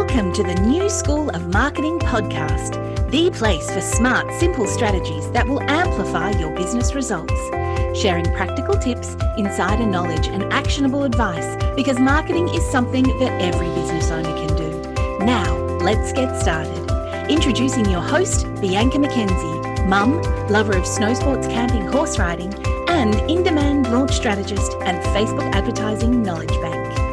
Welcome to the New School of Marketing podcast, the place for smart, simple strategies that will amplify your business results. Sharing practical tips, insider knowledge, and actionable advice because marketing is something that every business owner can do. Now, let's get started. Introducing your host, Bianca McKenzie, mum, lover of snow sports, camping, horse riding, and in-demand launch strategist and Facebook advertising knowledge bank.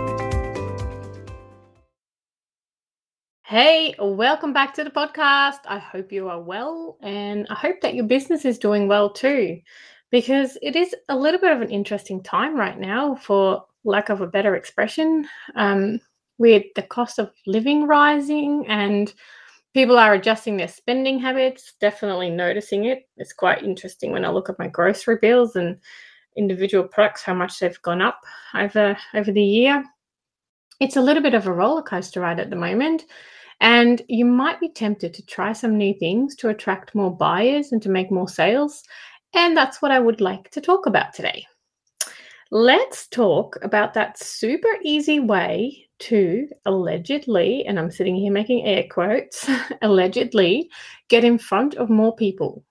Hey, welcome back to the podcast. I hope you are well, and I hope that your business is doing well too, because it is a little bit of an interesting time right now, for lack of a better expression, with the cost of living rising and people are adjusting their spending habits, definitely noticing it. It's quite interesting when I look at my grocery bills and individual products, how much they've gone up over the year. It's a little bit of a roller coaster ride at the moment. And you might be tempted to try some new things to attract more buyers and to make more sales. And that's what I would like to talk about today. Let's talk about that super easy way to allegedly, and I'm sitting here making air quotes, allegedly get in front of more people.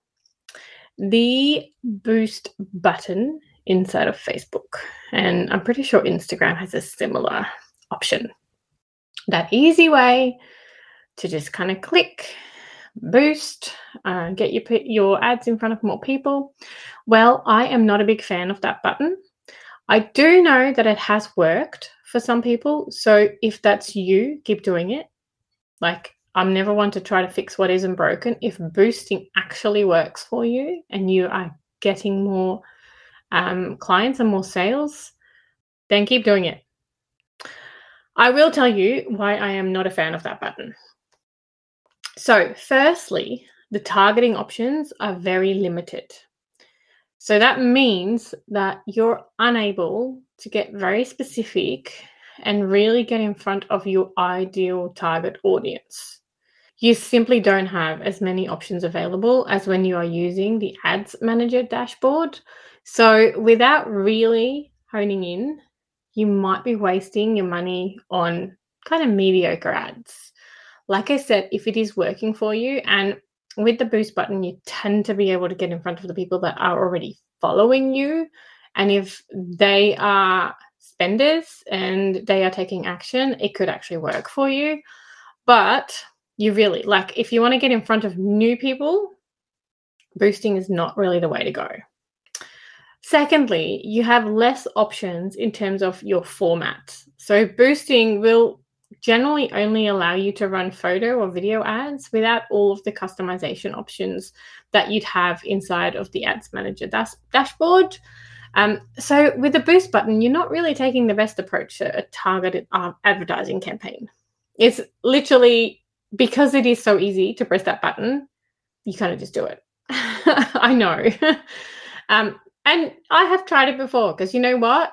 The boost button inside of Facebook. And I'm pretty sure Instagram has a similar option. That easy way to just kind of click, boost, get your ads in front of more people. Well, I am not a big fan of that button. I do know that it has worked for some people. So if that's you, keep doing it. Like, I'm never one to try to fix what isn't broken. If boosting actually works for you and you are getting more clients and more sales, then keep doing it. I will tell you why I am not a fan of that button. So firstly, the targeting options are very limited. So that means that you're unable to get very specific and really get in front of your ideal target audience. You simply don't have as many options available as when you are using the Ads Manager dashboard. So without really honing in, you might be wasting your money on kind of mediocre ads. Like I said, if it is working for you, and with the boost button, you tend to be able to get in front of the people that are already following you. And if they are spenders and they are taking action, it could actually work for you. But you really, like, if you want to get in front of new people, boosting is not really the way to go. Secondly, you have less options in terms of your format. So boosting will generally only allow you to run photo or video ads without all of the customization options that you'd have inside of the Ads Manager dashboard. So with the boost button, you're not really taking the best approach to a targeted advertising campaign. It's literally, because it is so easy to press that button, you kind of just do it. I know. And I have tried it before, because you know what?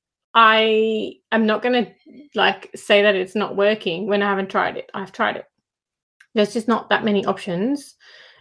I am not going to say that it's not working when I haven't tried it. I've tried it. There's just not that many options.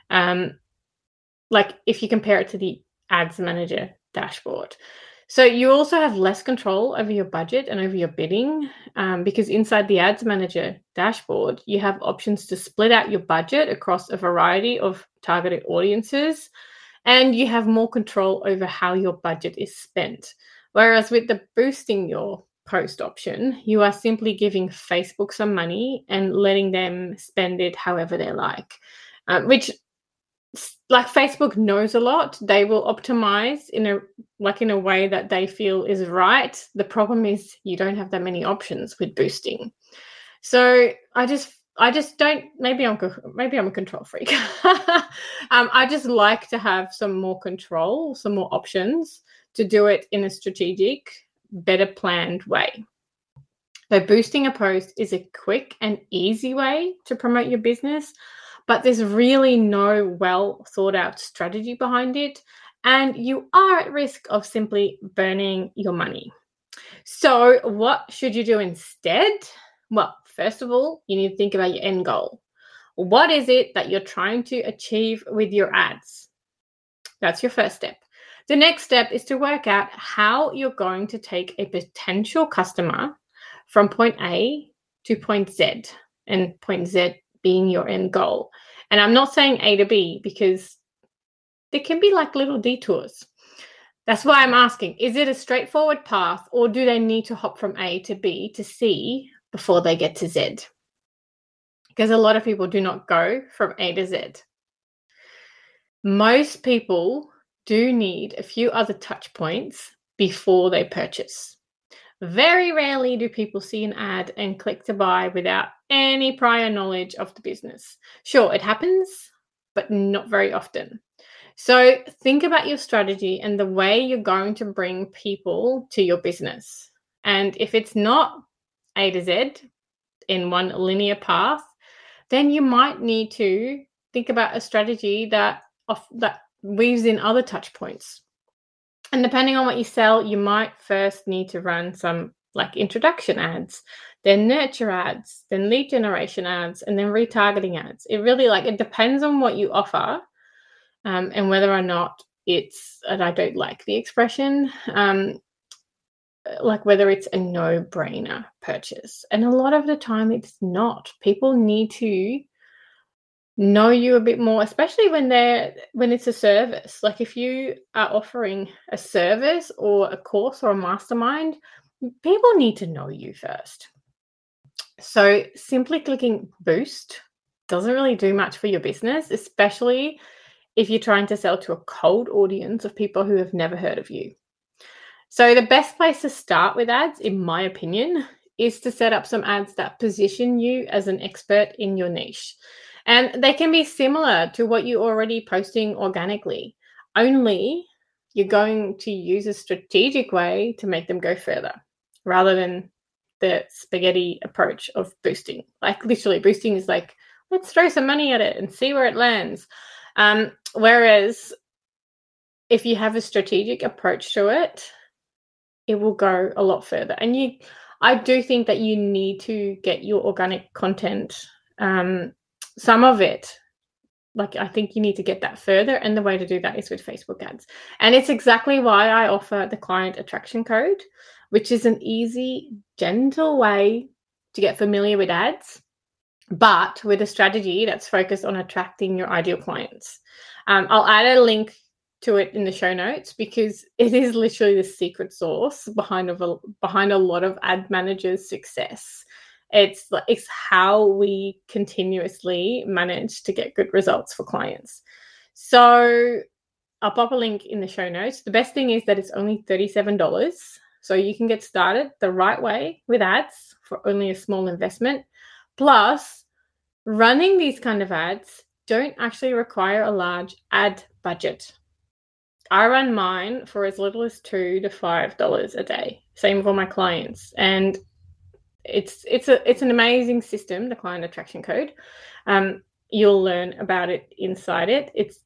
If you compare it to the Ads Manager dashboard. So you also have less control over your budget and over your bidding, because inside the Ads Manager dashboard, you have options to split out your budget across a variety of targeted audiences, and you have more control over how your budget is spent. Whereas with the boosting your post option, you are simply giving Facebook some money and letting them spend it however they like, which, like, Facebook knows a lot. They will optimize in a way that they feel is right. The problem is you don't have that many options with boosting. So I just don't. Maybe I'm a control freak. I just like to have some more control, some more options to do it in a strategic, better planned way. So boosting a post is a quick and easy way to promote your business, but there's really no well thought out strategy behind it, and you are at risk of simply burning your money. So what should you do instead? Well, first of all, you need to think about your end goal. What is it that you're trying to achieve with your ads? That's your first step. The next step is to work out how you're going to take a potential customer from point A to point Z. and point Z being your end goal. And I'm not saying A to B because there can be like little detours. That's why I'm asking, is it a straightforward path, or do they need to hop from A to B to C before they get to Z? Because a lot of people do not go from A to Z. Most people do need a few other touch points before they purchase. Very rarely do people see an ad and click to buy without any prior knowledge of the business. Sure, it happens, but not very often. So think about your strategy and the way you're going to bring people to your business. And if it's not A to Z in one linear path, then you might need to think about a strategy that weaves in other touch points. And depending on what you sell, you might first need to run some like introduction ads, then nurture ads, then lead generation ads, and then retargeting ads. It really it depends on what you offer and whether or not it's, and I don't like the expression, whether it's a no-brainer purchase. And a lot of the time it's not. People need to know you a bit more, especially when it's a service. Like if you are offering a service or a course or a mastermind, people need to know you first. So simply clicking boost doesn't really do much for your business, especially if you're trying to sell to a cold audience of people who have never heard of you. So the best place to start with ads, in my opinion, is to set up some ads that position you as an expert in your niche. And they can be similar to what you're already posting organically, only you're going to use a strategic way to make them go further rather than the spaghetti approach of boosting. Like literally boosting is like, let's throw some money at it and see where it lands. Whereas if you have a strategic approach to it, it will go a lot further. And I do think that you need to get your organic content, some of it, I think you need to get that further. And the way to do that is with Facebook ads. And it's exactly why I offer the client attraction code, which is an easy, gentle way to get familiar with ads, but with a strategy that's focused on attracting your ideal clients. I'll add a link to it in the show notes because it is literally the secret sauce behind a lot of ad managers' success. It's how we continuously manage to get good results for clients. So I'll pop a link in the show notes. The best thing is that it's only $37. So you can get started the right way with ads for only a small investment. Plus, running these kind of ads don't actually require a large ad budget. I run mine for as little as $2 to $5 a day. Same for my clients. And it's an amazing system, the client attraction code. You'll learn about it inside it. It's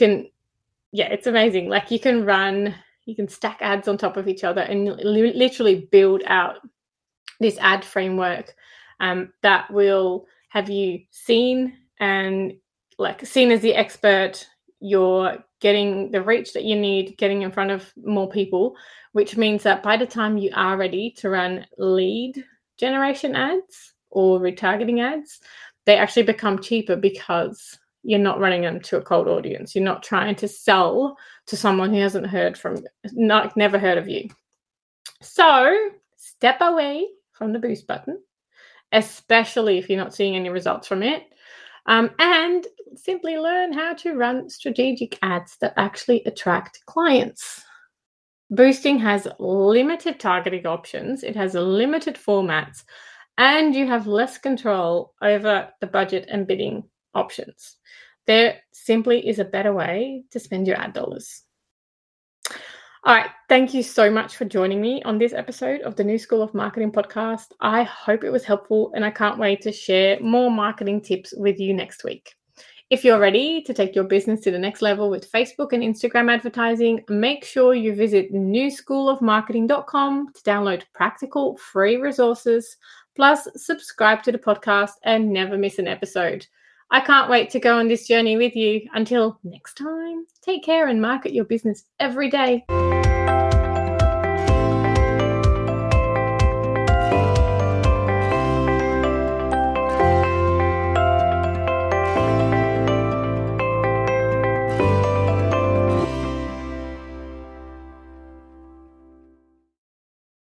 amazing. You can stack ads on top of each other and literally build out this ad framework that will have you seen as the expert. You're getting the reach that you need, getting in front of more people, which means that by the time you are ready to run lead generation ads or retargeting ads, they actually become cheaper because you're not running them to a cold audience. You're not trying to sell to someone who hasn't never heard of you. So step away from the boost button, especially if you're not seeing any results from it. And simply learn how to run strategic ads that actually attract clients. Boosting has limited targeting options, it has limited formats, and you have less control over the budget and bidding options. There simply is a better way to spend your ad dollars. All right, thank you so much for joining me on this episode of the New School of Marketing podcast. I hope it was helpful, and I can't wait to share more marketing tips with you next week. If you're ready to take your business to the next level with Facebook and Instagram advertising, make sure you visit newschoolofmarketing.com to download practical free resources, plus subscribe to the podcast and never miss an episode. I can't wait to go on this journey with you. Until next time, take care and market your business every day.